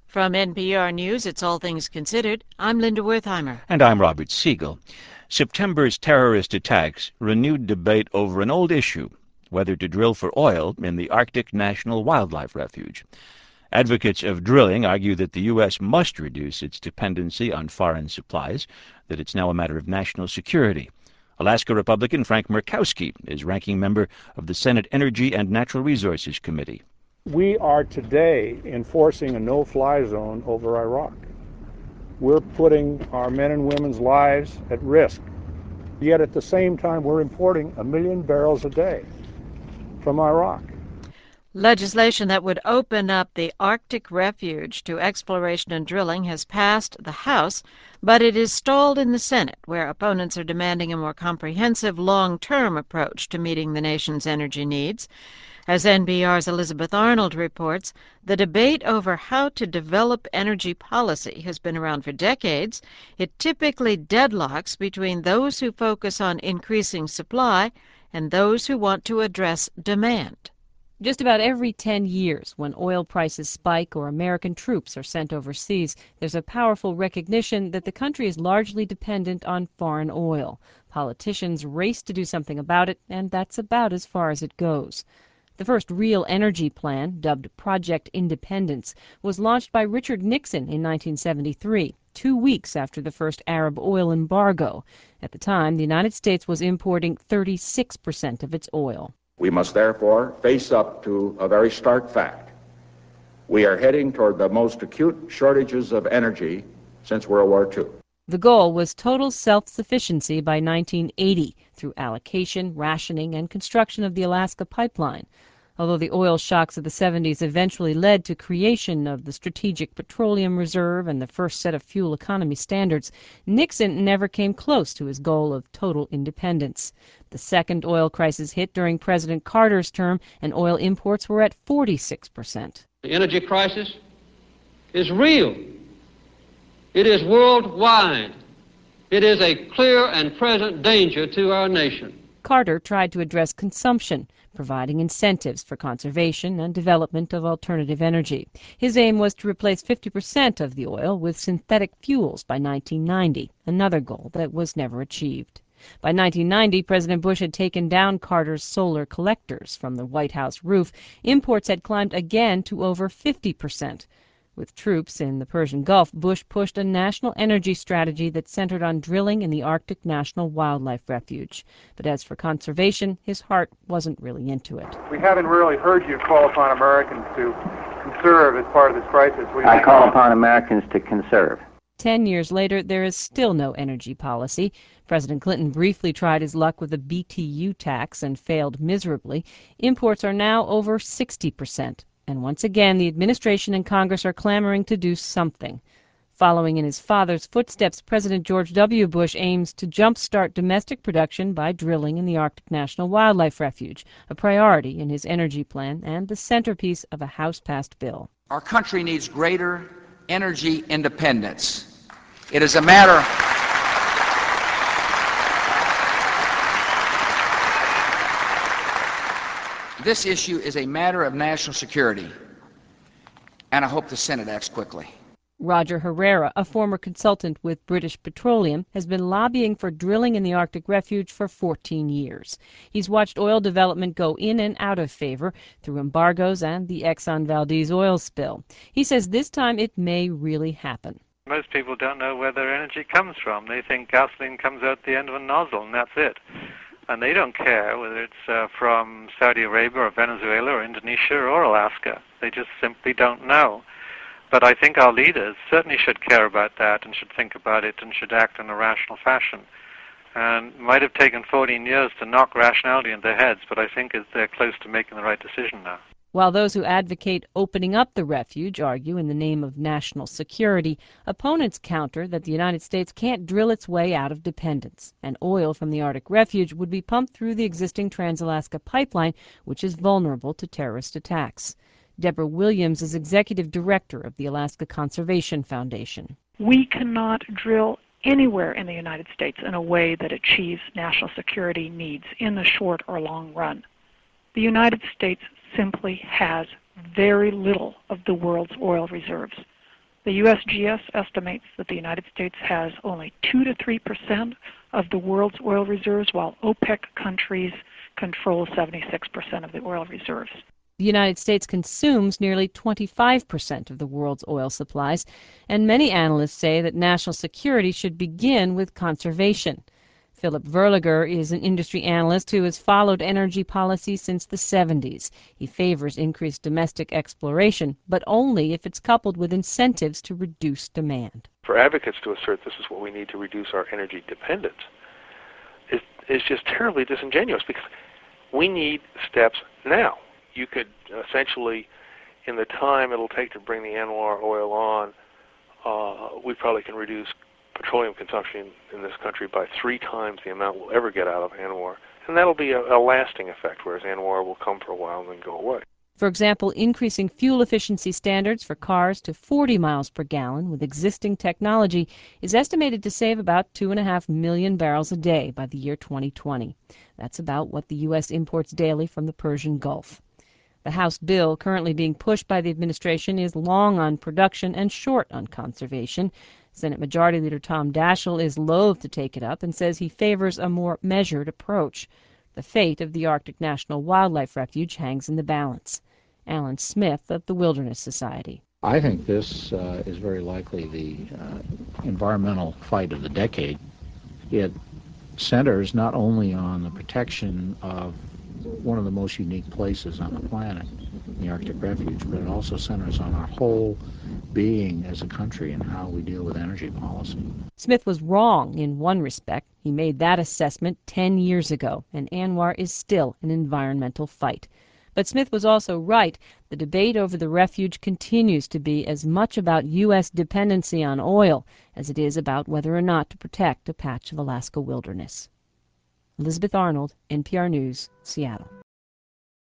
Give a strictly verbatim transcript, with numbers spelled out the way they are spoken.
From N P R News, it's All Things Considered. I'm Linda Wertheimer. And I'm Robert Siegel. September's terrorist attacks renewed debate over an old issue, whether to drill for oil in the Arctic National Wildlife Refuge. Advocates of drilling argue that the U S must reduce its dependency on foreign supplies, that it's now a matter of national security. Alaska Republican Frank Murkowski is ranking member of the Senate Energy and Natural Resources Committee. We are today enforcing a no-fly zone over Iraq. We're putting our men and women's lives at risk. Yet at the same time, we're importing a million barrels a day from Iraq. Legislation that would open up the Arctic refuge to exploration and drilling has passed the House, but it is stalled in the Senate, where opponents are demanding a more comprehensive, long-term approach to meeting the nation's energy needs. As N P R's Elizabeth Arnold reports, the debate over how to develop energy policy has been around for decades. It typically deadlocks between those who focus on increasing supply and those who want to address demand. Just about every ten years, when oil prices spike or American troops are sent overseas, there's a powerful recognition that the country is largely dependent on foreign oil. Politicians race to do something about it, and that's about as far as it goes. The first real energy plan, dubbed Project Independence, was launched by Richard Nixon in nineteen seventy-three, two weeks after the first Arab oil embargo. At the time, the United States was importing thirty-six percent of its oil. We must therefore face up to a very stark fact. We are heading toward the most acute shortages of energy since World War Two. The goal was total self-sufficiency by nineteen eighty through allocation, rationing, and construction of the Alaska Pipeline. Although the oil shocks of the seventies eventually led to creation of the Strategic Petroleum Reserve and the first set of fuel economy standards, Nixon never came close to his goal of total independence. The second oil crisis hit during President Carter's term, and oil imports were at forty-six percent. The energy crisis is real. It is worldwide. It is a clear and present danger to our nation. Carter tried to address consumption, providing incentives for conservation and development of alternative energy. His aim was to replace fifty percent of the oil with synthetic fuels by nineteen ninety, another goal that was never achieved. By nineteen ninety, President Bush had taken down Carter's solar collectors from the White House roof. Imports had climbed again to over fifty percent. With troops in the Persian Gulf, Bush pushed a national energy strategy that centered on drilling in the Arctic National Wildlife Refuge. But as for conservation, his heart wasn't really into it. We haven't really heard you call upon Americans to conserve as part of this crisis. I call upon Americans to conserve. Ten years later, there is still no energy policy. President Clinton briefly tried his luck with a B T U tax and failed miserably. Imports are now over sixty percent. And once again, the administration and Congress are clamoring to do something. Following in his father's footsteps, President George W. Bush aims to jumpstart domestic production by drilling in the Arctic National Wildlife Refuge, a priority in his energy plan and the centerpiece of a House-passed bill. Our country needs greater energy independence. It is a matter This issue is a matter of national security, and I hope the Senate acts quickly. Roger Herrera, a former consultant with British Petroleum, has been lobbying for drilling in the Arctic Refuge for fourteen years. He's watched oil development go in and out of favor through embargoes and the Exxon Valdez oil spill. He says this time it may really happen. Most people don't know where their energy comes from. They think gasoline comes out the end of a nozzle and that's it. And they don't care whether it's uh, from Saudi Arabia or Venezuela or Indonesia or Alaska. They just simply don't know. But I think our leaders certainly should care about that and should think about it and should act in a rational fashion. And it might have taken fourteen years to knock rationality in their heads, but I think they're close to making the right decision now. While those who advocate opening up the refuge argue in the name of national security, opponents counter that the United States can't drill its way out of dependence, and oil from the Arctic refuge would be pumped through the existing Trans-Alaska Pipeline, which is vulnerable to terrorist attacks. Deborah Williams is executive director of the Alaska Conservation Foundation. We cannot drill anywhere in the United States in a way that achieves national security needs in the short or long run. The United States simply has very little of the world's oil reserves. The U S G S estimates that the United States has only two to three percent of the world's oil reserves, while OPEC countries control seventy-six percent of the oil reserves. The United States consumes nearly twenty-five percent of the world's oil supplies, and many analysts say that national security should begin with conservation. Philip Verliger is an industry analyst who has followed energy policy since the seventies. He favors increased domestic exploration, but only if it's coupled with incentives to reduce demand. For advocates to assert this is what we need to reduce our energy dependence is, is just terribly disingenuous, because we need steps now. You could essentially, in the time it'll take to bring the ANWR oil on, uh, we probably can reduce petroleum consumption in this country by three times the amount we'll ever get out of ANWR. And that'll be a, a lasting effect, whereas ANWR will come for a while and then go away. For example, increasing fuel efficiency standards for cars to forty miles per gallon with existing technology is estimated to save about two and a half million barrels a day by the year twenty twenty. That's about what the U S imports daily from the Persian Gulf. The House bill currently being pushed by the administration is long on production and short on conservation. Senate Majority Leader Tom Daschle is loath to take it up and says he favors a more measured approach. The fate of the Arctic National Wildlife Refuge hangs in the balance. Alan Smith of the Wilderness Society. I think this uh, is very likely the uh, environmental fight of the decade. It centers not only on the protection of one of the most unique places on the planet, the Arctic Refuge, but it also centers on our whole being as a country and how we deal with energy policy. Smith was wrong in one respect. He made that assessment ten years ago, and ANWR is still an environmental fight. But Smith was also right. The debate over the refuge continues to be as much about U S dependency on oil as it is about whether or not to protect a patch of Alaska wilderness. Elizabeth Arnold, N P R News, Seattle.